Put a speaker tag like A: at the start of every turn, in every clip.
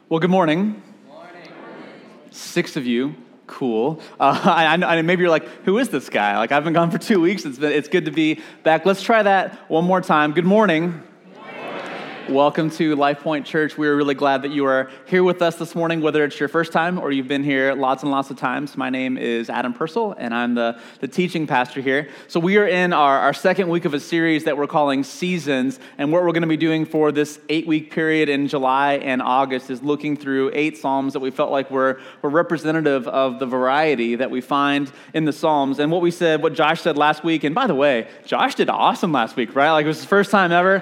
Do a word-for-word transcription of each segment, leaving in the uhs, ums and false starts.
A: Well, good morning. Morning. Six of you. Cool. Uh, I, I, maybe you're like, who is this guy? Like, I've been gone for two weeks. It's been, it's good to be back. Let's try that one more time. Good morning. Welcome to Life Point Church. We are really glad that you are here with us this morning, whether it's your first time or you've been here lots and lots of times. My name is Adam Purcell, and I'm the, the teaching pastor here. So we are in our, our second week of a series that we're calling Seasons, and what we're going to be doing for this eight-week period in July and August is looking through eight Psalms that we felt like were, were representative of the variety that we find in the Psalms. And what we said, what Josh said last week, and by the way, Josh did awesome last week, right? Like, it was his first time ever.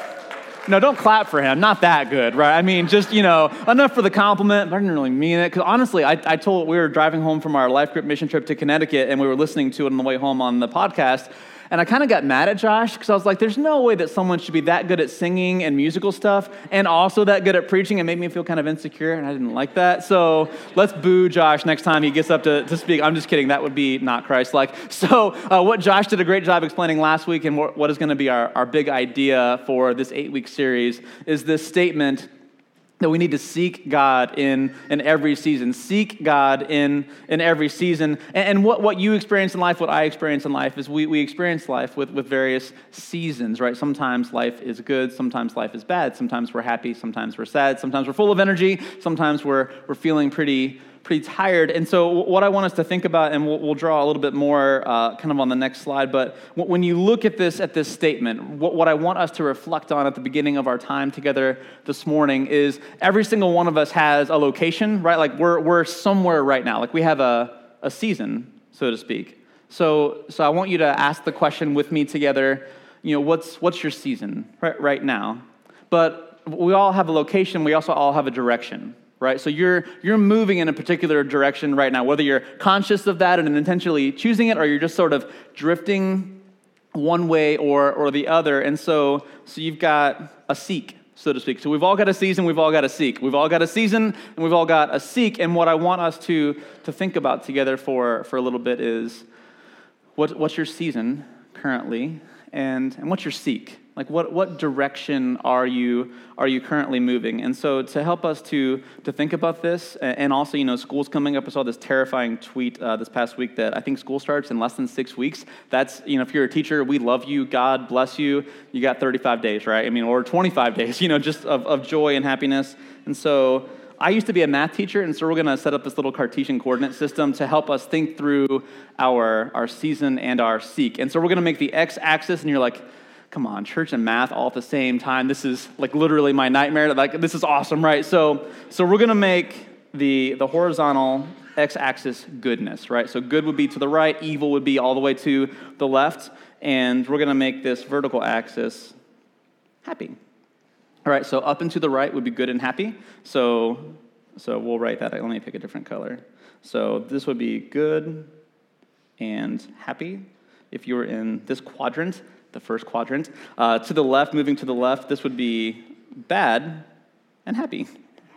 A: No, don't clap for him. Not that good, right? I mean, just, you know, enough for the compliment, but I didn't really mean it. Because honestly, I, I told, we were driving home from our Life Group mission trip to Connecticut, and we were listening to it on the way home on the podcast. And I kind of got mad at Josh because I was like, there's no way that someone should be that good at singing and musical stuff and also that good at preaching. It made me feel kind of insecure, and I didn't like that. So let's boo Josh next time he gets up to, to speak. I'm just kidding. That would be not Christ-like. So uh, what Josh did a great job explaining last week and what, what is going to be our, our big idea for this eight-week series is this statement that we need to seek God in, in every season. Seek God in, in every season. And, and what, what you experience in life, what I experience in life, is we, we experience life with, with various seasons, right? Sometimes life is good, sometimes life is bad, sometimes we're happy, sometimes we're sad, sometimes we're full of energy, sometimes we're we're feeling pretty pretty tired. And so what I want us to think about, and we'll, we'll draw a little bit more uh, kind of on the next slide, but when you look at this at this statement, what, what I want us to reflect on at the beginning of our time together this morning is every single one of us has a location, right? Like we're we're somewhere right now. Like we have a, a season, so to speak. So so I want you to ask the question with me together, you know, what's what's your season right, right now? But we all have a location, we also all have a direction. Right, so you're you're moving in a particular direction right now, whether you're conscious of that and intentionally choosing it, or you're just sort of drifting one way or or the other. And so so you've got a seek, so to speak. So we've all got a season, we've all got a seek. We've all got a season, and we've all got a seek. And what I want us to to think about together for for a little bit is what what's your season currently, and and what's your seek? Like what, what direction are you are you currently moving? And so to help us to to think about this, and also, you know, school's coming up. I saw this terrifying tweet uh, this past week that I think school starts in less than six weeks. That's, you know, if you're a teacher, we love you, God bless you. You got thirty-five days, right? I mean, or twenty-five days, you know, just of, of joy and happiness. And so I used to be a math teacher, and so we're going to set up this little Cartesian coordinate system to help us think through our, our season and our seek. And so we're going to make the x-axis, and you're like, come on, church and math all at the same time. This is like literally my nightmare. Like, this is awesome, right? So so we're going to make the, the horizontal x-axis goodness, right? So good would be to the right, evil would be all the way to the left, and we're going to make this vertical axis happy. All right, so up and to the right would be good and happy. So so we'll write that. Let me pick a different color. So this would be good and happy. If you were in this quadrant, the first quadrant. Uh, to the left, moving to the left, this would be bad and happy.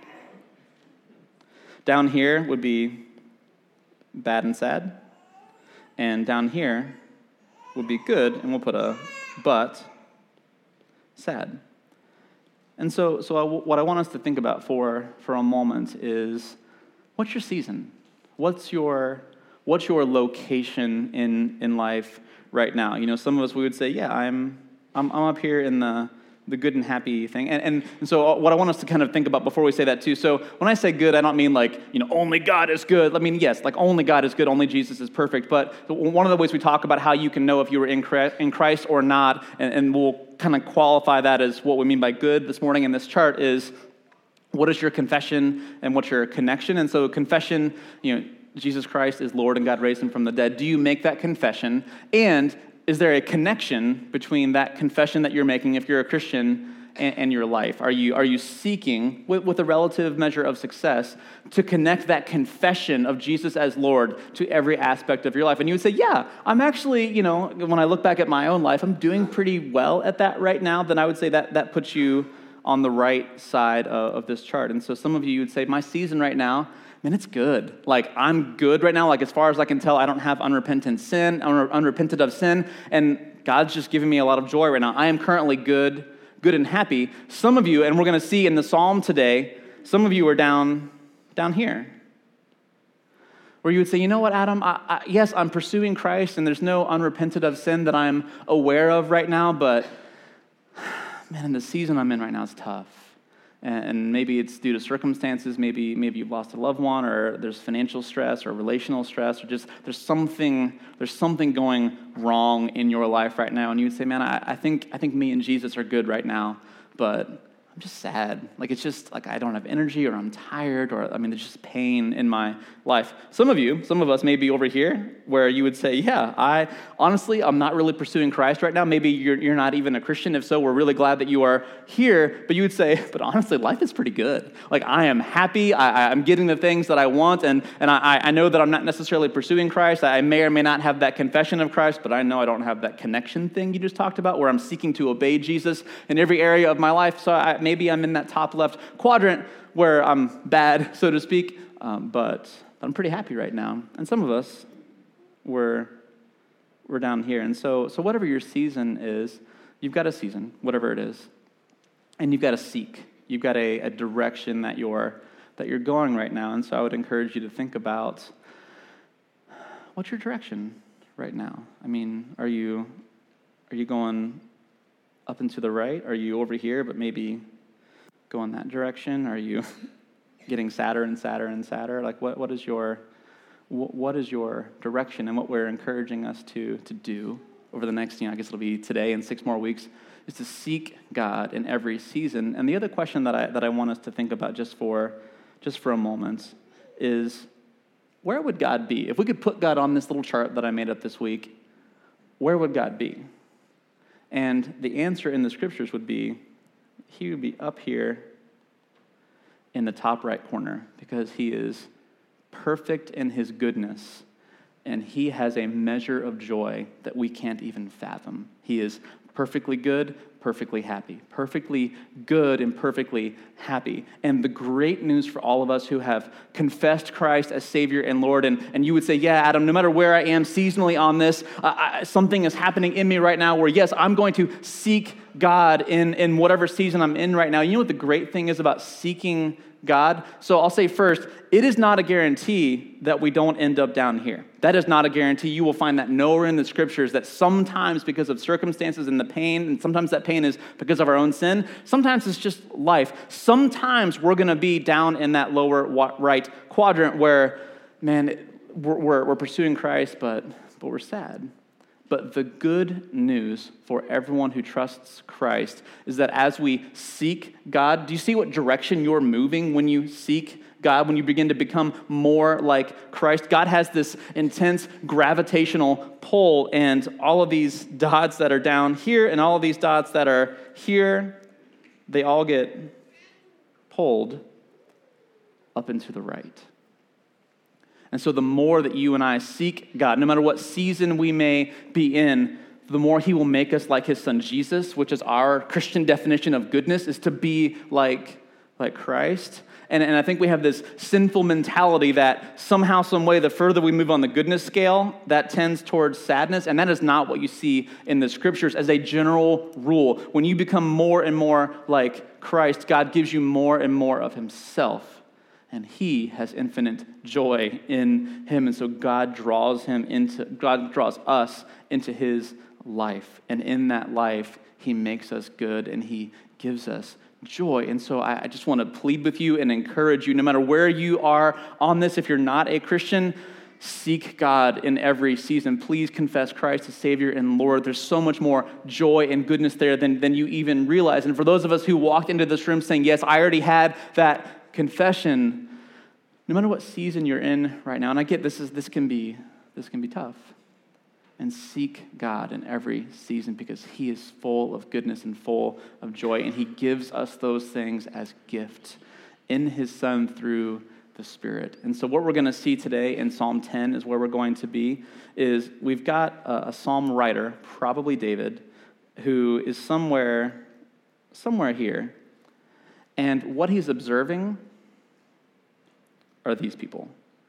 A: Down here would be bad and sad. And down here would be good, and we'll put a but, sad. And so so I, what I want us to think about for, for a moment is, what's your season? What's your what's your location in, in life right now? You know, some of us, we would say, yeah, I'm I'm, I'm up here in the, the good and happy thing. And, and and so what I want us to kind of think about before we say that too, so when I say good, I don't mean like, you know, only God is good. I mean, yes, like only God is good, only Jesus is perfect. But one of the ways we talk about how you can know if you were in Christ or not, and, and we'll kind of qualify that as what we mean by good this morning in this chart is, what is your confession and what's your connection? And so confession, you know, Jesus Christ is Lord and God raised him from the dead. Do you make that confession? And is there a connection between that confession that you're making, if you're a Christian, and, and your life? Are you are you seeking, with, with a relative measure of success, to connect that confession of Jesus as Lord to every aspect of your life? And you would say, yeah, I'm actually, you know, when I look back at my own life, I'm doing pretty well at that right now. Then I would say that that puts you on the right side of, of this chart. And so some of you would say, my season right now, man, it's good. Like, I'm good right now. Like, as far as I can tell, I don't have unrepentant sin, unrepented of sin, and God's just giving me a lot of joy right now. I am currently good, good and happy. Some of you, and we're going to see in the psalm today, Some of you are down, down here, where you would say, you know what, Adam, I, I, yes, I'm pursuing Christ, and there's no unrepented of sin that I'm aware of right now, but man, in the season I'm in right now is tough. And maybe it's due to circumstances, maybe maybe you've lost a loved one, or there's financial stress or relational stress, or just there's something there's something going wrong in your life right now. And you would say, man, I, I think I think me and Jesus are good right now, but I'm just sad. Like, it's just like I don't have energy, or I'm tired, or I mean, there's just pain in my life. Some of you, some of us may be over here where you would say, yeah, I honestly, I'm not really pursuing Christ right now. Maybe you're you're not even a Christian. If so, we're really glad that you are here. But you would say, but honestly, life is pretty good. Like, I am happy. I, I'm getting the things that I want, and and I, I know that I'm not necessarily pursuing Christ. I may or may not have that confession of Christ, but I know I don't have that connection thing you just talked about, where I'm seeking to obey Jesus in every area of my life. So I, maybe I'm in that top left quadrant where I'm bad, so to speak, um, but I'm pretty happy right now. And some of us, we're, we're down here. And so, so whatever your season is, you've got a season, whatever it is, and you've got to seek. You've got a, a direction that you're, that you're going right now. And so I would encourage you to think about, what's your direction right now? I mean, are you, are you going up and to the right? Are you over here, but maybe go in that direction? Are you getting sadder and sadder and sadder? Like, what, what is your what is your direction? And what we're encouraging us to to do over the next, you know, I guess it'll be today and six more weeks, is to seek God in every season. And the other question that I that I want us to think about just for just for a moment is, where would God be? If we could put God on this little chart that I made up this week, where would God be? And the answer in the scriptures would be, he would be up here in the top right corner, because he is perfect in his goodness, and he has a measure of joy that we can't even fathom. He is perfectly good, perfectly happy. Perfectly good and perfectly happy. And the great news for all of us who have confessed Christ as Savior and Lord, and, and you would say, yeah, Adam, no matter where I am seasonally on this, uh, I, something is happening in me right now where, yes, I'm going to seek God in, in whatever season I'm in right now. You know what the great thing is about seeking God? So I'll say first, it is not a guarantee that we don't end up down here. That is not a guarantee. You will find that nowhere in the scriptures, that sometimes because of circumstances and the pain, and sometimes that pain is because of our own sin, sometimes it's just life. Sometimes we're going to be down in that lower right quadrant where, man, we're, we're, we're pursuing Christ, but, but we're sad. But the good news for everyone who trusts Christ is that as we seek God, do you see what direction you're moving when you seek God, when you begin to become more like Christ? God has this intense gravitational pull, and all of these dots that are down here and all of these dots that are here, they all get pulled up and to the right. And so the more that you and I seek God, no matter what season we may be in, the more he will make us like his son Jesus, which is our Christian definition of goodness, is to be like, like Christ. And, and I think we have this sinful mentality that somehow, some way, the further we move on the goodness scale, that tends towards sadness. And that is not what you see in the scriptures as a general rule. When you become more and more like Christ, God gives you more and more of himself. And he has infinite joy in him. And so God draws him into, God draws us into his life. And in that life, he makes us good and he gives us joy. And so I, I just want to plead with you and encourage you, no matter where you are on this, if you're not a Christian, seek God in every season. Please confess Christ as Savior and Lord. There's so much more joy and goodness there than, than you even realize. And for those of us who walked into this room saying, yes, I already had that confession, no matter what season you're in right now, and I get this is this can be this can be tough, and seek God in every season, because he is full of goodness and full of joy, and he gives us those things as gift in his Son through the Spirit. And so what we're going to see today in Psalm ten is where we're going to be, is we've got a, a psalm writer, probably David, who is somewhere somewhere here, and what he's observing are these people.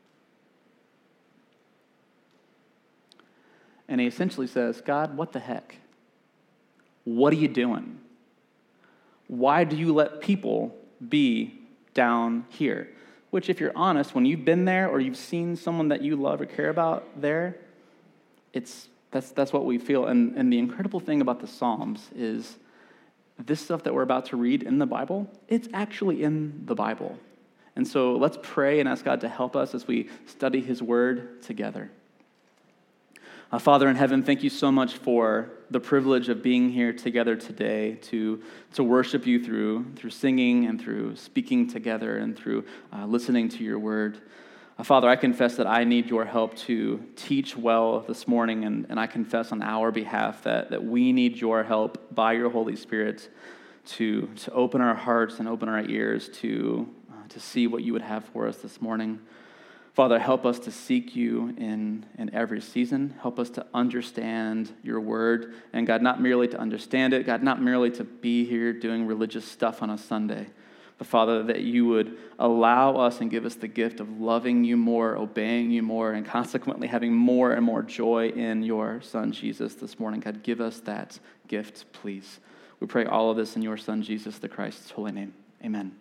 A: And he essentially says, God, what the heck? What are you doing? Why do you let people be down here. Which, if you're honest, when you've been there or you've seen someone that you love or care about there, it's that's that's what we feel. And, and the incredible thing about the Psalms is this stuff that we're about to read in the Bible, it's actually in the Bible. And so let's pray and ask God to help us as we study his word together. Uh, Father in heaven, thank you so much for the privilege of being here together today to, to worship you through, through singing and through speaking together and through uh, listening to your word. Uh, Father, I confess that I need your help to teach well this morning, and, and I confess on our behalf that, that we need your help by your Holy Spirit to, to open our hearts and open our ears to, uh, to see what you would have for us this morning. Father, help us to seek you in, in every season. Help us to understand your word. And God, not merely to understand it, God, not merely to be here doing religious stuff on a Sunday, but Father, that you would allow us and give us the gift of loving you more, obeying you more, and consequently having more and more joy in your Son, Jesus, this morning. God, give us that gift, please. We pray all of this in your Son, Jesus the Christ's holy name. Amen.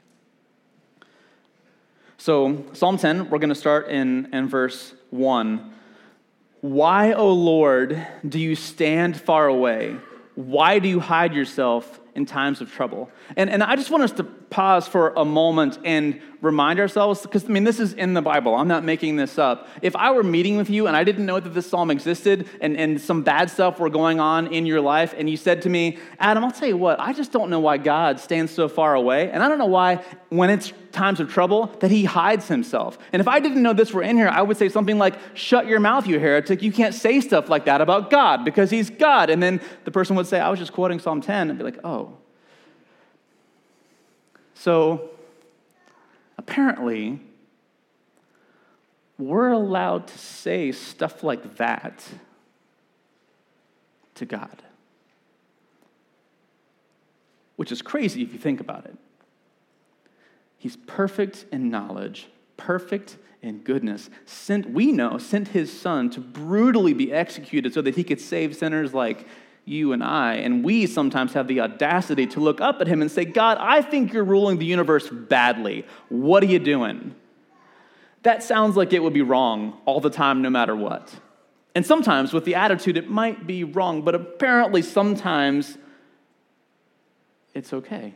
A: So Psalm ten, we're going to start in, in verse one. Why, O Lord, do you stand far away? Why do you hide yourself in times of trouble? And, and I just want us to pause for a moment and remind ourselves, because, I mean, this is in the Bible. I'm not making this up. If I were meeting with you and I didn't know that this psalm existed and, and some bad stuff were going on in your life, and you said to me, Adam, I'll tell you what, I just don't know why God stands so far away, and I don't know why, when it's times of trouble, that he hides himself. And if I didn't know this were in here, I would say something like, shut your mouth, you heretic. You can't say stuff like that about God because he's God. And then the person would say, I was just quoting Psalm ten, and be like, oh. So apparently, we're allowed to say stuff like that to God, which is crazy if you think about it. He's perfect in knowledge, perfect in goodness. Sent, we know, sent his son to brutally be executed so that he could save sinners like you and I. And we sometimes have the audacity to look up at him and say, God, I think you're ruling the universe badly. What are you doing? That sounds like it would be wrong all the time, no matter what. And sometimes with the attitude, it might be wrong, but apparently sometimes it's okay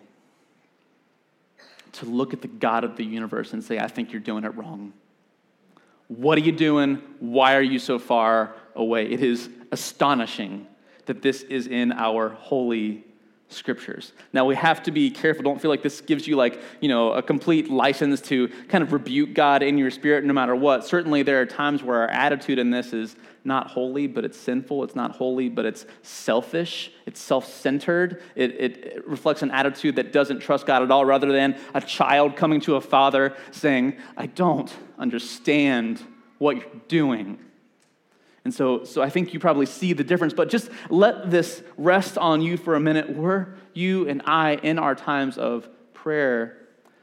A: to look at the God of the universe and say, I think you're doing it wrong. What are you doing? Why are you so far away? It is astonishing that this is in our holy scriptures. Now, we have to be careful. Don't feel like this gives you like, you know, a complete license to kind of rebuke God in your spirit no matter what. Certainly there are times where our attitude in this is not holy, but it's sinful. It's not holy, but it's selfish. It's self-centered. It, it, it reflects an attitude that doesn't trust God at all, rather than a child coming to a father saying, I don't understand what you're doing. And so, so I think you probably see the difference, but just let this rest on you for a minute. Were you and I in our times of prayer,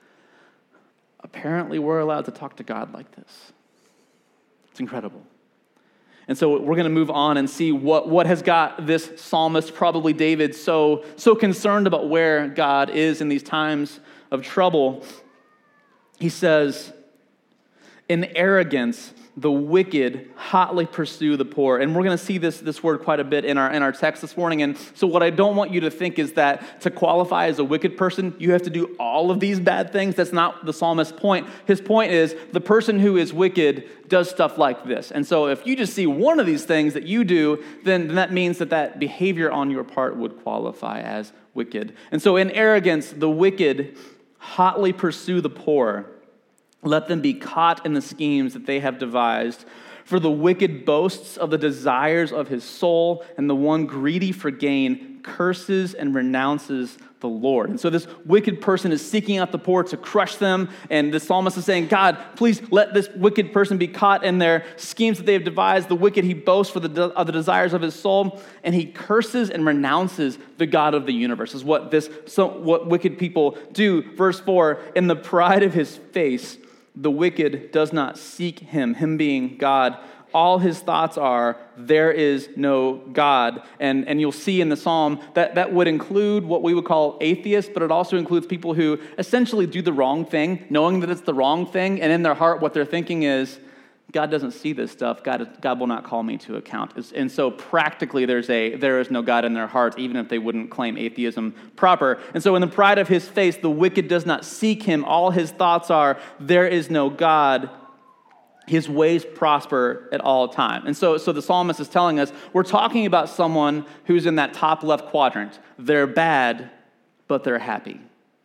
A: apparently we're allowed to talk to God like this. It's incredible. And so we're going to move on and see what, what has got this psalmist, probably David, so, so concerned about where God is in these times of trouble. He says, in arrogance, the wicked hotly pursue the poor. And we're going to see this, this word quite a bit in our, in our text this morning. And so what I don't want you to think is that to qualify as a wicked person, you have to do all of these bad things. That's not the psalmist's point. His point is the person who is wicked does stuff like this. And so if you just see one of these things that you do, then, then that means that that behavior on your part would qualify as wicked. And so in arrogance, the wicked hotly pursue the poor. Let them be caught in the schemes that they have devised. For the wicked boasts of the desires of his soul, and the one greedy for gain curses and renounces the Lord. And so this wicked person is seeking out the poor to crush them, and the psalmist is saying, God, please let this wicked person be caught in their schemes that they have devised. The wicked, he boasts for the, de- of the desires of his soul, and he curses and renounces the God of the universe, is what this so what wicked people do. Verse four, in the pride of his face, the wicked does not seek him, him being God, all his thoughts are, there is no God. And, and you'll see in the psalm that that would include what we would call atheists, but it also includes people who essentially do the wrong thing, knowing that it's the wrong thing, and in their heart what they're thinking is, God doesn't see this stuff. God, God will not call me to account. And so practically there's a, there is no God in their heart, even if they wouldn't claim atheism proper. And so in the pride of his face, the wicked does not seek him. All his thoughts are, there is no God. His ways prosper at all time. And so, so the psalmist is telling us, we're talking about someone who's in that top left quadrant. They're bad, but they're happy.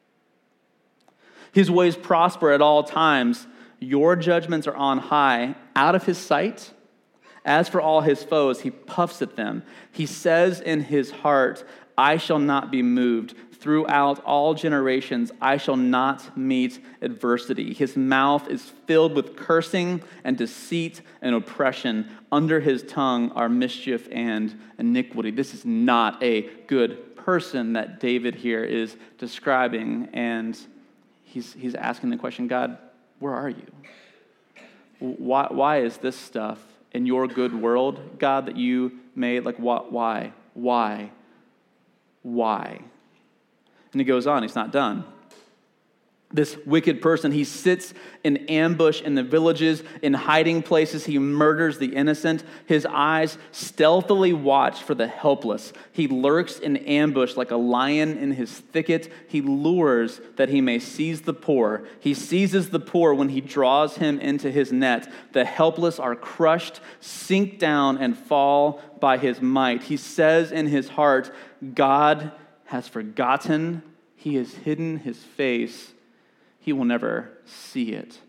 A: His ways prosper at all times. Your judgments are on high, out of his sight. As for all his foes, he puffs at them. He says in his heart, I shall not be moved. Throughout all generations, I shall not meet adversity. His mouth is filled with cursing and deceit and oppression. Under his tongue are mischief and iniquity. This is not a good person that David here is describing. And he's, he's asking the question, God, where are you? Why, why is this stuff in your good world, God, that you made? Like, what? Why? Why? Why? And he goes on, he's not done. This wicked person, he sits in ambush in the villages, in hiding places. He murders the innocent. His eyes stealthily watch for the helpless. He lurks in ambush like a lion in his thicket. He lures that he may seize the poor. He seizes the poor when he draws him into his net. The helpless are crushed, sink down, and fall by his might. He says in his heart, God has forgotten. He has hidden his face. He will never see it.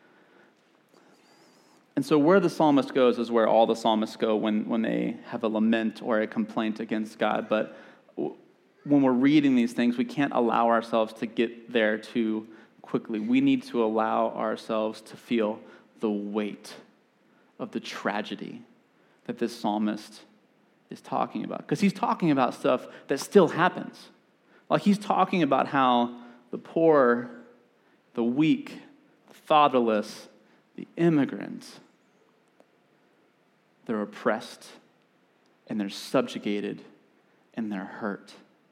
A: And so where the psalmist goes is where all the psalmists go when, when they have a lament or a complaint against God. But when we're reading these things, we can't allow ourselves to get there too quickly. We need to allow ourselves to feel the weight of the tragedy that this psalmist is talking about. Because he's talking about stuff that still happens. Like he's talking about how the poor, the weak, the fatherless, the immigrants, they're oppressed and they're subjugated and they're hurt.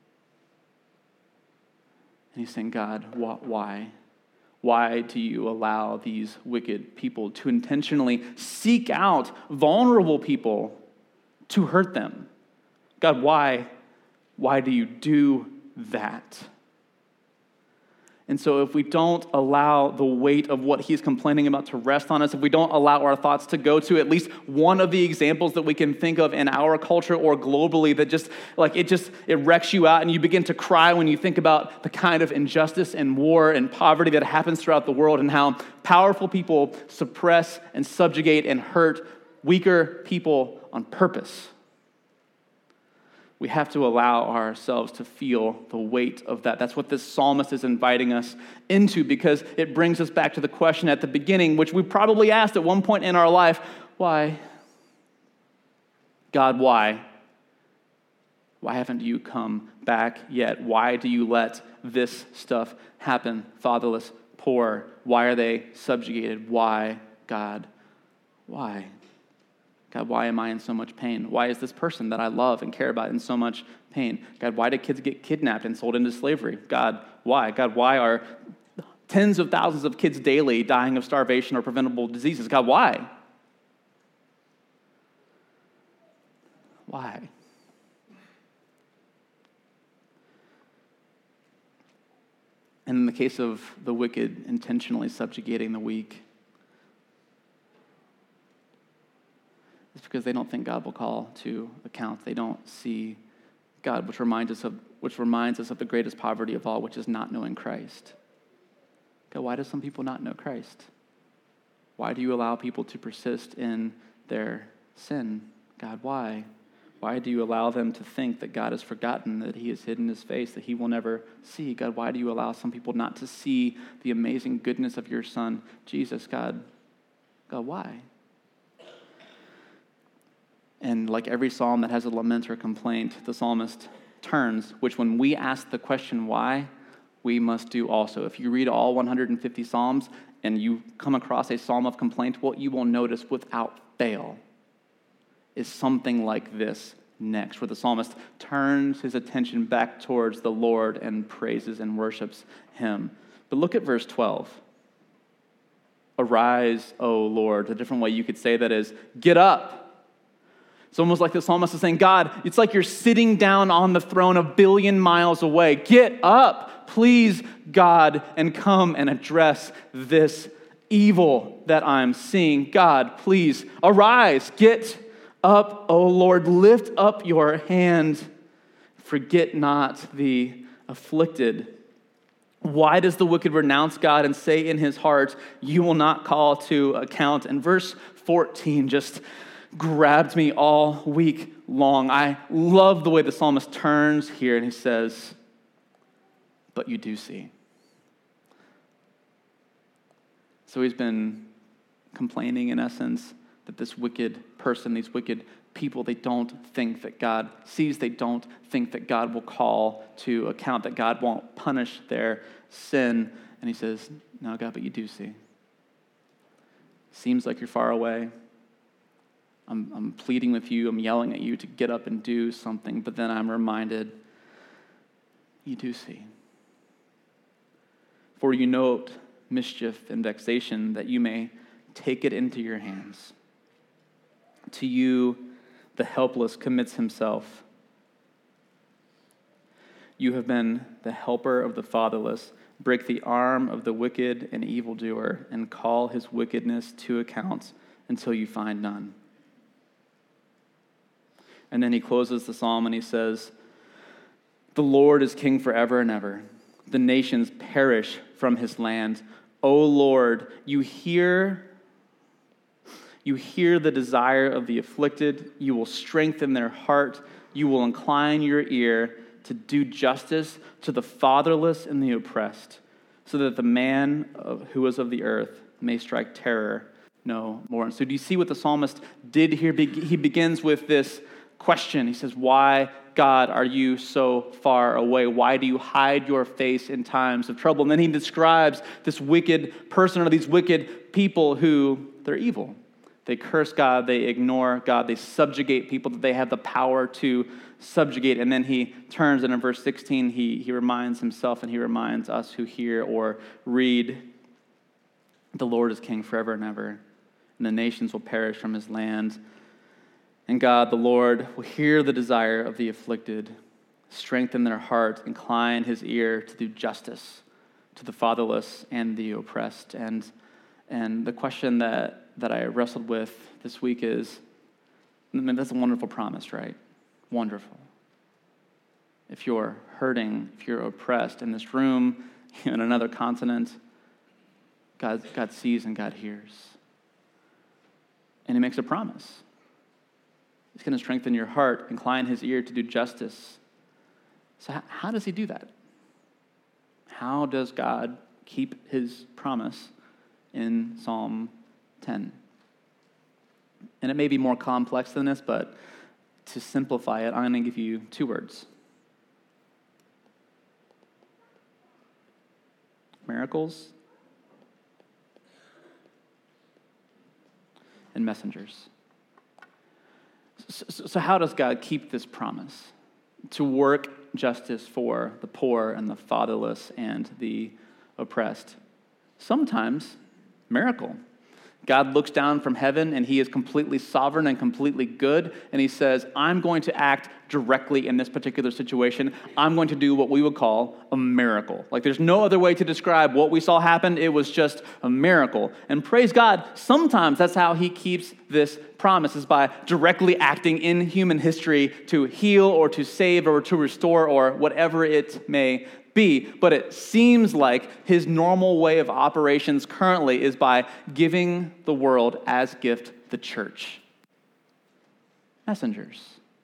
A: And he's saying, God, why? Why do you allow these wicked people to intentionally seek out vulnerable people to hurt them? God, why? Why do you do that? And so if we don't allow the weight of what he's complaining about to rest on us, if we don't allow our thoughts to go to at least one of the examples that we can think of in our culture or globally that just, like, it just, it wrecks you out and you begin to cry when you think about the kind of injustice and war and poverty that happens throughout the world and how powerful people suppress and subjugate and hurt weaker people on purpose. We have to allow ourselves to feel the weight of that. That's what this psalmist is inviting us into, because it brings us back to the question at the beginning, which we probably asked at one point in our life, why? God, why? Why haven't you come back yet? Why do you let this stuff happen? Fatherless, poor, why are they subjugated? Why, God? Why? God, why am I in so much pain? Why is this person that I love and care about in so much pain? God, why did kids get kidnapped and sold into slavery? God, why? God, why are tens of thousands of kids daily dying of starvation or preventable diseases? God, why? Why? And in the case of the wicked intentionally subjugating the weak, it's because they don't think God will call to account. They don't see God, which reminds us of which reminds us of the greatest poverty of all, which is not knowing Christ. God, why do some people not know Christ? Why do you allow people to persist in their sin? God, why? Why do you allow them to think that God has forgotten, that he has hidden his face, that he will never see? God, why do you allow some people not to see the amazing goodness of your Son, Jesus? God, God, why? And like every psalm that has a lament or complaint, the psalmist turns, which when we ask the question why, we must do also. If you read all one hundred fifty Psalms and you come across a psalm of complaint, what you will notice without fail is something like this next, where the psalmist turns his attention back towards the Lord and praises and worships him. But look at verse twelve. Arise, O Lord. A different way you could say that is, get up. It's almost like the psalmist is saying, God, it's like you're sitting down on the throne a billion miles away. Get up, please, God, and come and address this evil that I'm seeing. God, please, arise, get up, O Lord, lift up your hand. Forget not the afflicted. Why does the wicked renounce God and say in his heart, you will not call to account? And verse fourteen just grabbed me all week long. I love the way the psalmist turns here and he says, but you do see. So he's been complaining in essence that this wicked person, these wicked people, they don't think that God sees, they don't think that God will call to account, that God won't punish their sin. And he says, no, God, but you do see. Seems like you're far away. I'm, I'm pleading with you, I'm yelling at you to get up and do something, but then I'm reminded, you do see. For you note mischief and vexation, that you may take it into your hands. To you, the helpless commits himself. You have been the helper of the fatherless. Break the arm of the wicked and evildoer, and call his wickedness to account until you find none. And then he closes the psalm and he says, the Lord is king forever and ever. The nations perish from his land. O Lord, you hear You hear the desire of the afflicted. You will strengthen their heart. You will incline your ear to do justice to the fatherless and the oppressed, so that the man of, who is of the earth may strike terror no more. And so do you see what the psalmist did here? He begins with this question. He says, why, God, are you so far away? Why do you hide your face in times of trouble? And then he describes this wicked person or these wicked people who, they're evil. They curse God, they ignore God, they subjugate people that they have the power to subjugate. And then he turns, and in verse sixteen, he, he reminds himself and he reminds us who hear or read, the Lord is king forever and ever, and the nations will perish from his land. And God, the Lord, will hear the desire of the afflicted, strengthen their heart, incline his ear to do justice to the fatherless and the oppressed. And, and the question that that I wrestled with this week is, I mean, that's a wonderful promise, right? Wonderful. If you're hurting, if you're oppressed in this room, in another continent, God, God sees and God hears. And he makes a promise. He's going to strengthen your heart, incline his ear to do justice. So how, how does he do that? How does God keep his promise in Psalm ten? And it may be more complex than this, but to simplify it, I'm going to give you two words. Miracles and messengers. So, so how does God keep this promise to work justice for the poor and the fatherless and the oppressed? Sometimes, miracle. God looks down from heaven and he is completely sovereign and completely good. And he says, I'm going to act directly in this particular situation. I'm going to do what we would call a miracle. Like there's no other way to describe what we saw happen. It was just a miracle. And praise God, sometimes that's how he keeps this promise, is by directly acting in human history to heal or to save or to restore or whatever it may be. But it seems like his normal way of operations currently is by giving the world as gift the church. Messengers.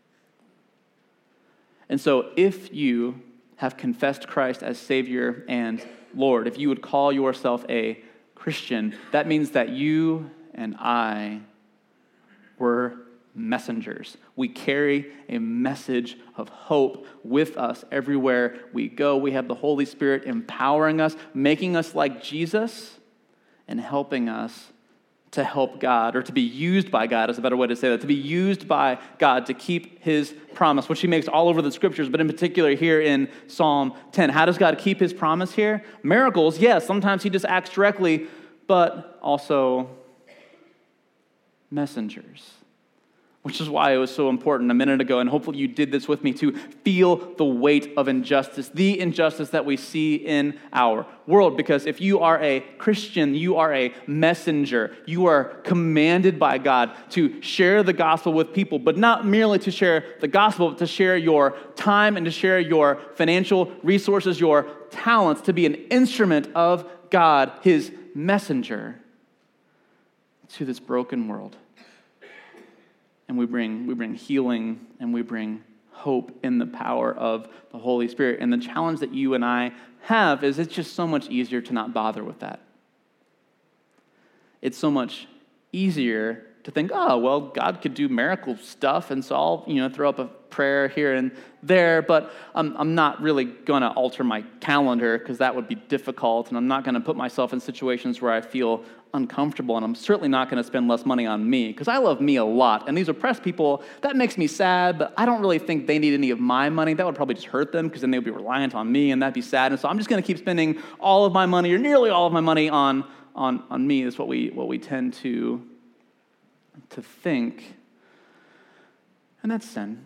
A: And so if you have confessed Christ as Savior and Lord, if you would call yourself a Christian, that means that you and I were messengers. We carry a message of hope with us everywhere we go. We have the Holy Spirit empowering us, making us like Jesus, and helping us to help God, or to be used by God is a better way to say that, to be used by God to keep his promise, which he makes all over the scriptures, but in particular here in Psalm ten. How does God keep his promise here? Miracles, yes, sometimes he just acts directly, but also messengers. Which is why it was so important a minute ago, and hopefully you did this with me, to feel the weight of injustice, the injustice that we see in our world. Because if you are a Christian, you are a messenger. You are commanded by God to share the gospel with people, but not merely to share the gospel, but to share your time and to share your financial resources, your talents, to be an instrument of God, his messenger, to this broken world. And we bring we bring healing and we bring hope in the power of the Holy Spirit. And the challenge that you and I have is it's just so much easier to not bother with that. It's so much easier to think, oh, well, God could do miracle stuff, and so I'll, you know, throw up a prayer here and there, but I'm, I'm not really going to alter my calendar because that would be difficult, and I'm not going to put myself in situations where I feel uncomfortable, and I'm certainly not going to spend less money on me because I love me a lot, and these oppressed people, that makes me sad, but I don't really think they need any of my money. That would probably just hurt them because then they would be reliant on me, and that'd be sad, and so I'm just going to keep spending all of my money, or nearly all of my money, on on on me. Is what we what we tend to to think, and that's sin.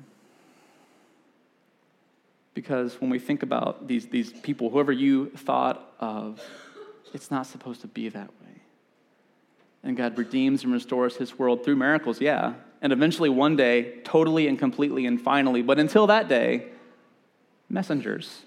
A: Because when we think about these, these people, whoever you thought of, it's not supposed to be that way. And God redeems and restores his world through miracles, yeah. And eventually one day, totally and completely and finally, but until that day, messengers.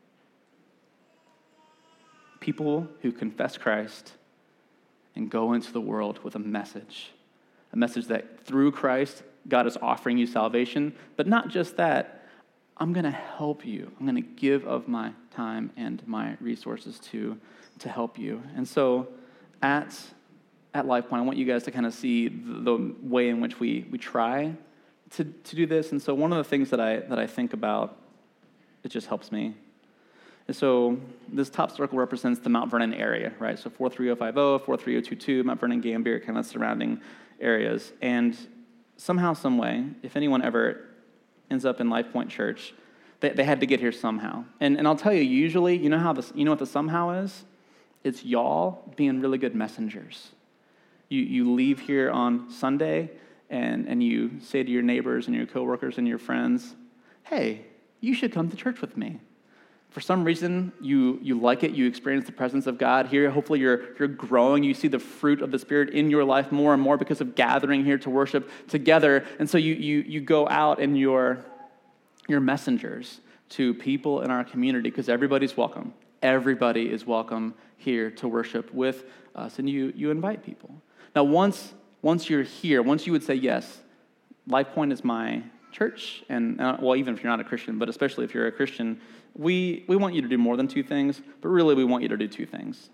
A: People who confess Christ and go into the world with a message. A message that through Christ, God is offering you salvation, but not just that. I'm going to help you. I'm going to give of my time and my resources to, to help you. And so at, at LifePoint, I want you guys to kind of see the, the way in which we, we try to, to do this. And so one of the things that I, that I think about, it just helps me. And so this top circle represents the Mount Vernon area, right? So four three oh five oh, four three oh two two, Mount Vernon, Gambier, kind of surrounding areas. And somehow, some way, if anyone ever ends up in LifePoint Church, they, they had to get here somehow. And and I'll tell you, usually, you know how this, you know what the somehow is? It's y'all being really good messengers. You you leave here on Sunday and, and you say to your neighbors and your coworkers and your friends, hey, you should come to church with me. For some reason, you you like it, you experience the presence of God here. Hopefully you're you're growing, you see the fruit of the Spirit in your life more and more because of gathering here to worship together. And so you you you go out and you're, you're messengers to people in our community because everybody's welcome. Everybody is welcome here to worship with us, and you you invite people. Now once once you're here, once you would say, yes, LifePoint is my church, and uh, well, even if you're not a Christian, but especially if you're a Christian, we, we want you to do more than two things, but really we want you to do two things.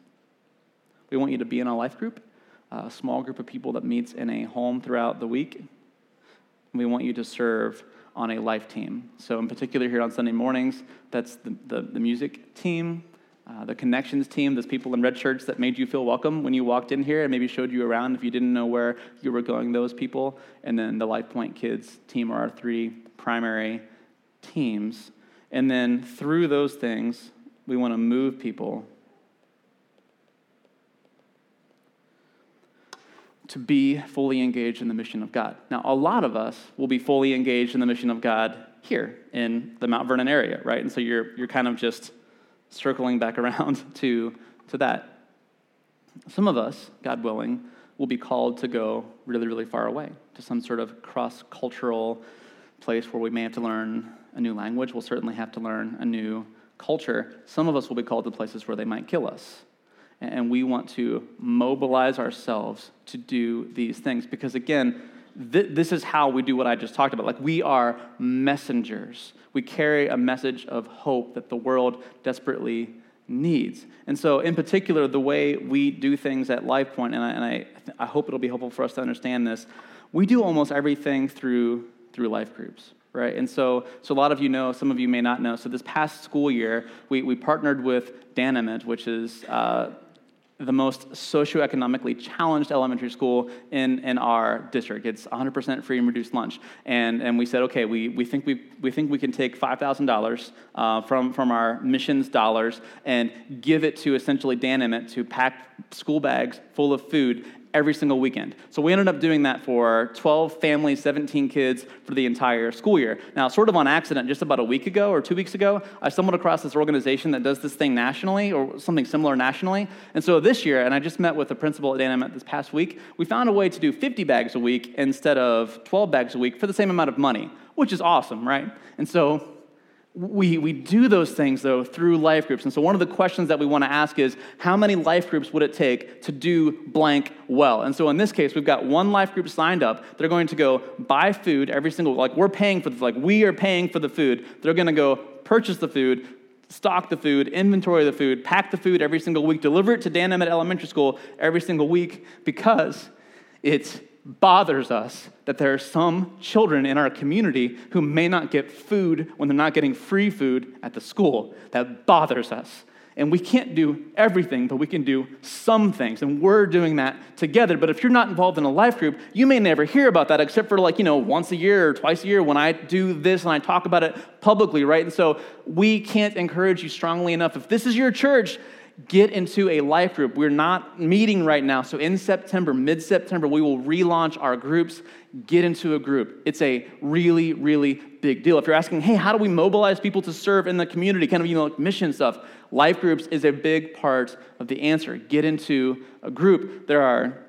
A: We want you to be in a life group, a small group of people that meets in a home throughout the week. We want you to serve on a life team. So in particular here on Sunday mornings, that's the, the, the music team, uh, the connections team, those people in red shirts that made you feel welcome when you walked in here and maybe showed you around if you didn't know where you were going, those people. And then the LifePoint Kids team are our three primary teams. And then through those things, we want to move people to be fully engaged in the mission of God. Now, a lot of us will be fully engaged in the mission of God here in the Mount Vernon area, right? And so you're you're kind of just circling back around to, to that. Some of us, God willing, will be called to go really, really far away to some sort of cross-cultural place where we may have to learn a new language. We'll certainly have to learn a new culture. Some of us will be called to places where they might kill us. And we want to mobilize ourselves to do these things because, again, th- this is how we do what I just talked about. Like, we are messengers. We carry a message of hope that the world desperately needs. And so, in particular, the way we do things at LifePoint, and I, and I, I hope it'll be helpful for us to understand this, we do almost everything through through life groups, right? And so, so a lot of you know, some of you may not know. So this past school year, we, we partnered with Danamit, which is uh, the most socioeconomically challenged elementary school in, in our district. It's one hundred percent free and reduced lunch. And and we said, okay, we, we think we we think we can take five thousand dollars uh, from, from our missions dollars and give it to essentially Danamit to pack school bags full of food every single weekend. So we ended up doing that for twelve families, seventeen kids for the entire school year. Now, sort of on accident, just about a week ago or two weeks ago, I stumbled across this organization that does this thing nationally or something similar nationally. And so this year, and I just met with the principal at Danamit this past week, we found a way to do fifty bags a week instead of twelve bags a week for the same amount of money, which is awesome, right? And so We we do those things, though, through life groups. And so one of the questions that we want to ask is, how many life groups would it take to do blank well? And so in this case, we've got one life group signed up. They're going to go buy food every single, like we're paying for, like we are paying for the food. They're going to go purchase the food, stock the food, inventory the food, pack the food every single week, deliver it to Danamit Elementary School every single week, because it's bothers us that there are some children in our community who may not get food when they're not getting free food at the school. That bothers us. And we can't do everything, but we can do some things. And we're doing that together. But if you're not involved in a life group, you may never hear about that except for like, you know, once a year or twice a year when I do this and I talk about it publicly, right? And so we can't encourage you strongly enough. If this is your church, get into a life group. We're not meeting right now. So in September, mid-September, we will relaunch our groups. Get into a group. It's a really, really big deal. If you're asking, hey, how do we mobilize people to serve in the community, kind of, you know, like mission stuff, life groups is a big part of the answer. Get into a group. There are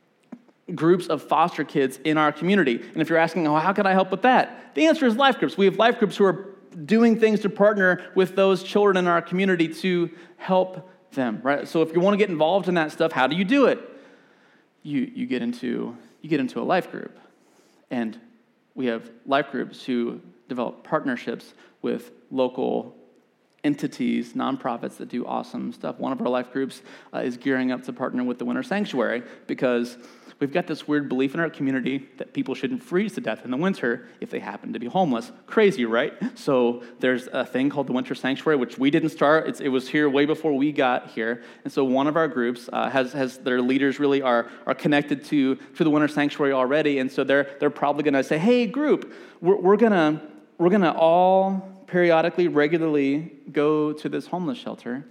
A: groups of foster kids in our community. And if you're asking, oh, how can I help with that? The answer is life groups. We have life groups who are doing things to partner with those children in our community to help them, right? So if you want to get involved in that stuff, how do you do it? You you get into you get into a life group. And we have life groups who develop partnerships with local entities, nonprofits that do awesome stuff. One of our life groups uh, is gearing up to partner with the Winter Sanctuary because we've got this weird belief in our community that people shouldn't freeze to death in the winter if they happen to be homeless. Crazy, right? So there's a thing called the Winter Sanctuary, which we didn't start. It's, it was here way before we got here. And so one of our groups uh, has has their leaders really are are connected to, to the Winter Sanctuary already. And so they're they're probably going to say, hey, group, we're, we're gonna we're gonna all periodically, regularly go to this homeless shelter.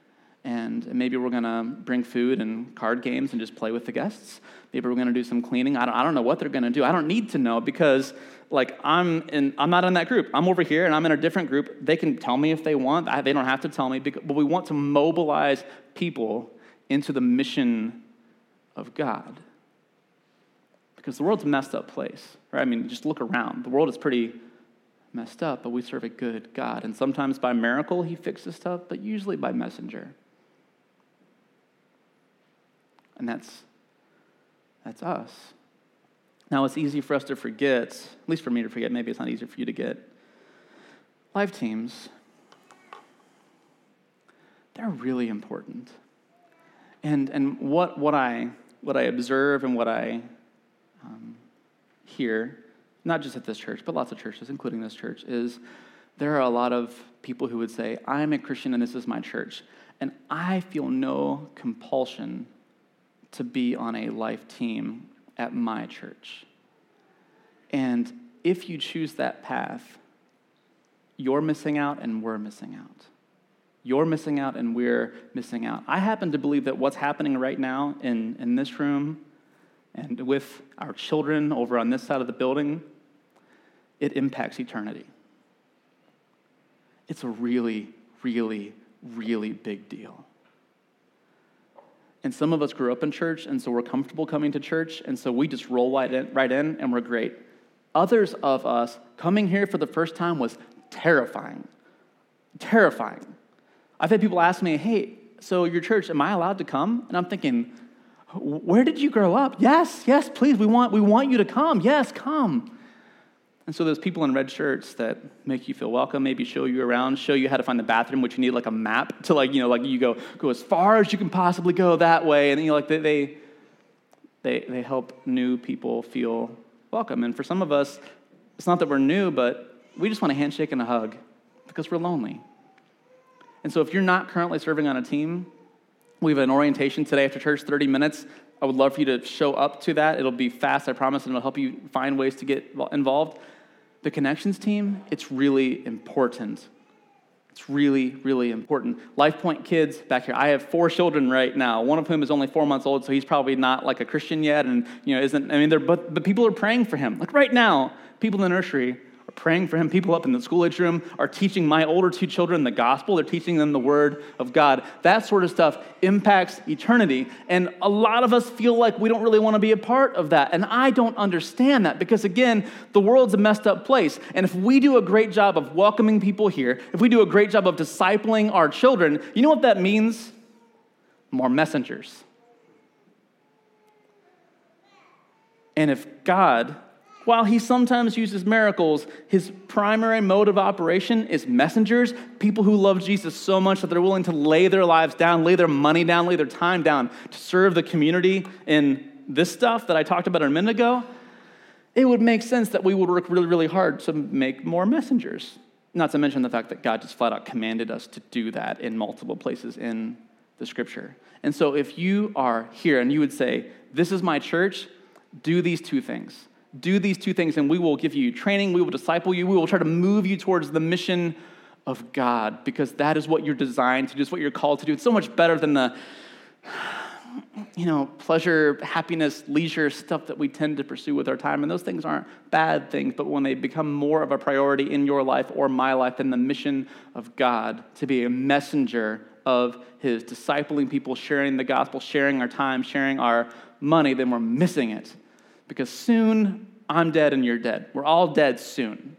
A: And maybe we're going to bring food and card games and just play with the guests. Maybe we're going to do some cleaning. I don't, I don't know what they're going to do. I don't need to know because, like, I'm in, I'm not in that group. I'm over here, and I'm in a different group. They can tell me if they want. I, they don't have to tell me. Because, but we want to mobilize people into the mission of God. Because the world's a messed up place, right? I mean, just look around. The world is pretty messed up, but we serve a good God. And sometimes by miracle, he fixes stuff, but usually by messenger. And that's that's us. Now, it's easy for us to forget, at least for me to forget, maybe it's not easy for you to get. Life teams, they're really important. And and what what I what I observe and what I um, hear, not just at this church, but lots of churches, including this church, is there are a lot of people who would say, I'm a Christian and this is my church, and I feel no compulsion to be on a life team at my church. And if you choose that path, you're missing out and we're missing out. You're missing out and we're missing out. I happen to believe that what's happening right now in, in this room and with our children over on this side of the building, it impacts eternity. It's a really, really, really big deal. And some of us grew up in church, and so we're comfortable coming to church, and so we just roll right in, right in and we're great. Others of us, coming here for the first time was terrifying. Terrifying. I've had people ask me, hey, so your church, am I allowed to come? And I'm thinking, where did you grow up? Yes, yes, please, we want we want you to come. Yes, come. And so there's people in red shirts that make you feel welcome, maybe show you around, show you how to find the bathroom, which you need like a map to like, you know, like you go go as far as you can possibly go that way. And then you know, like they they they help new people feel welcome. And for some of us, it's not that we're new, but we just want a handshake and a hug because we're lonely. And so if you're not currently serving on a team, we have an orientation today after church, thirty minutes. I would love for you to show up to that. It'll be fast, I promise, and it'll help you find ways to get involved. The connections team, it's really important. It's really, really important. LifePoint kids back here. I have four children right now, one of whom is only four months old, so he's probably not like a Christian yet, and you know, isn't. I mean, they're but but people are praying for him. Like right now, people in the nursery are praying for him. People up in the school age room are teaching my older two children the gospel. They're teaching them the word of God. That sort of stuff impacts eternity. And a lot of us feel like we don't really want to be a part of that. And I don't understand that because, again, the world's a messed up place. And if we do a great job of welcoming people here, if we do a great job of discipling our children, you know what that means? More messengers. And if God, while he sometimes uses miracles, his primary mode of operation is messengers, people who love Jesus so much that they're willing to lay their lives down, lay their money down, lay their time down to serve the community in this stuff that I talked about a minute ago. It would make sense that we would work really, really hard to make more messengers. Not to mention the fact that God just flat out commanded us to do that in multiple places in the scripture. And so if you are here and you would say, this is my church, do these two things. Do these two things, and we will give you training, we will disciple you, we will try to move you towards the mission of God, because that is what you're designed to do, it's what you're called to do. It's so much better than the, you know, pleasure, happiness, leisure stuff that we tend to pursue with our time, and those things aren't bad things, but when they become more of a priority in your life or my life than the mission of God, to be a messenger of his, discipling people, sharing the gospel, sharing our time, sharing our money, then we're missing it. Because soon, I'm dead and you're dead. We're all dead soon.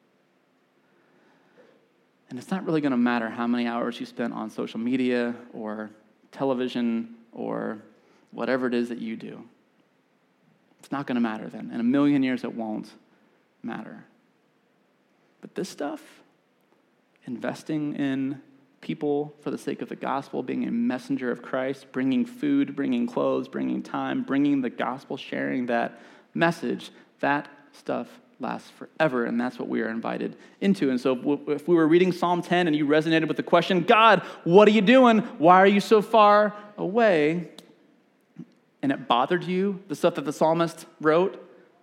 A: And it's not really going to matter how many hours you spent on social media or television or whatever it is that you do. It's not going to matter then. In a million years, it won't matter. But this stuff, investing in people for the sake of the gospel, being a messenger of Christ, bringing food, bringing clothes, bringing time, bringing the gospel, sharing that message, that stuff lasts forever, and that's what we are invited into. And so if we were reading Psalm ten and you resonated with the question, God, what are you doing? Why are you so far away? And it bothered you, the stuff that the psalmist wrote,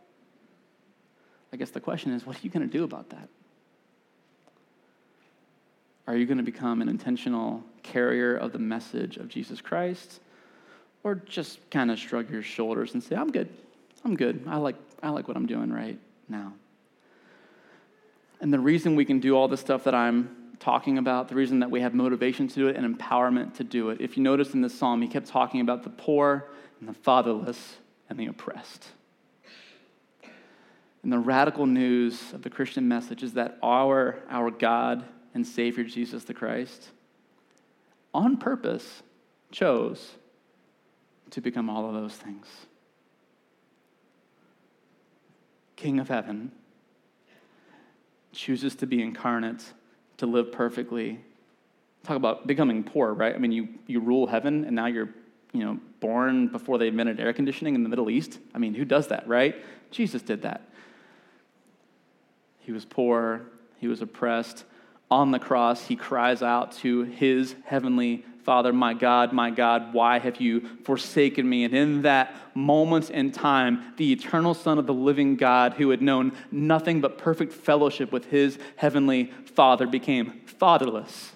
A: I guess the question is, what are you going to do about that? Are you going to become an intentional carrier of the message of Jesus Christ? Or just kind of shrug your shoulders and say, I'm good. I'm good. I like I like what I'm doing right now. And the reason we can do all this stuff that I'm talking about, the reason that we have motivation to do it and empowerment to do it, if you notice in this psalm, he kept talking about the poor and the fatherless and the oppressed. And the radical news of the Christian message is that our, our God and Savior Jesus the Christ, on purpose, chose to become all of those things. King of heaven chooses to be incarnate, to live perfectly. Talk about becoming poor, right? I mean, you, you rule heaven, and now you're, you know, born before they invented air conditioning in the Middle East. I mean, who does that, right? Jesus did that. He was poor. He was oppressed. On the cross, he cries out to his heavenly Father, my God, my God, why have you forsaken me? And in that moment in time, the eternal Son of the living God, who had known nothing but perfect fellowship with his heavenly Father, became fatherless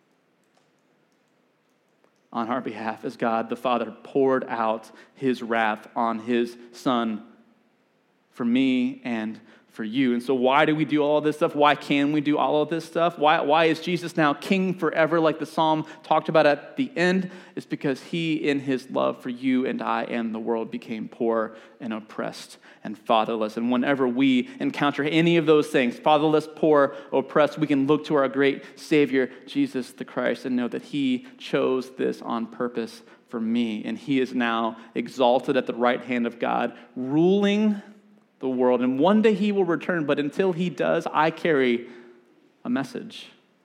A: on our behalf as God the Father poured out his wrath on his Son for me and for you. And so why do we do all of this stuff? Why can we do all of this stuff? Why, why is Jesus now king forever, like the psalm talked about at the end? It's because he, in his love for you and I and the world, became poor and oppressed and fatherless. And whenever we encounter any of those things, fatherless, poor, oppressed, we can look to our great Savior, Jesus the Christ, and know that he chose this on purpose for me. And he is now exalted at the right hand of God, ruling the world, and one day he will return, but until he does, I carry a message.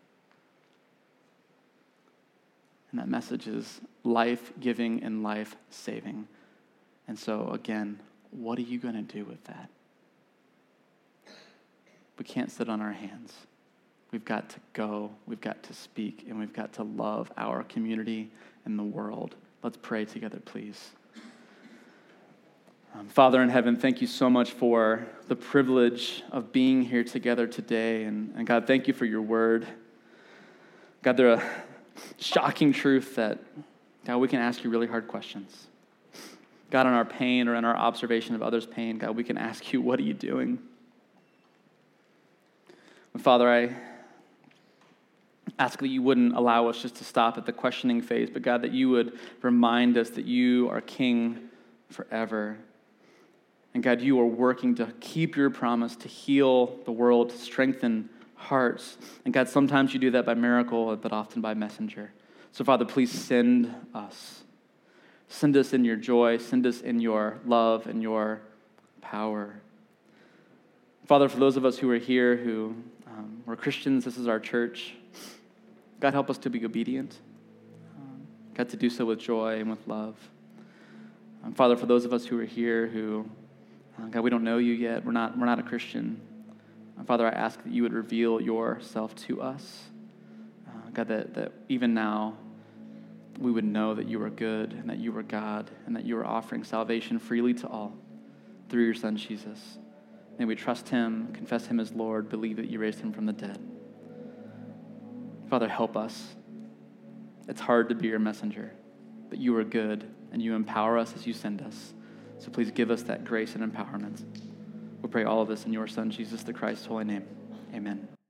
A: And that message is life-giving and life-saving. And so, again, what are you going to do with that? We can't sit on our hands. We've got to go, we've got to speak, and we've got to love our community and the world. Let's pray together, please. Um, Father in heaven, thank you so much for the privilege of being here together today. And, and God, thank you for your word. God, there are shocking truth that, God, we can ask you really hard questions. God, in our pain or in our observation of others' pain, God, we can ask you, what are you doing? And Father, I ask that you wouldn't allow us just to stop at the questioning phase, but God, that you would remind us that you are King forever. And God, you are working to keep your promise, to heal the world, to strengthen hearts. And God, sometimes you do that by miracle, but often by messenger. So Father, please send us. Send us in your joy. Send us in your love and your power. Father, for those of us who are here who um, we're Christians, this is our church. God, help us to be obedient. Um, God, to do so with joy and with love. Um, Father, for those of us who are here who, uh, God, we don't know you yet. We're not, we're not a Christian. Uh, Father, I ask that you would reveal yourself to us. Uh, God, that, that even now we would know that you are good and that you are God and that you are offering salvation freely to all through your Son, Jesus. May we trust him, confess him as Lord, believe that you raised him from the dead. Father, help us. It's hard to be your messenger, but you are good, and you empower us as you send us. So please give us that grace and empowerment. We pray all of this in your Son, Jesus the Christ's holy name. Amen.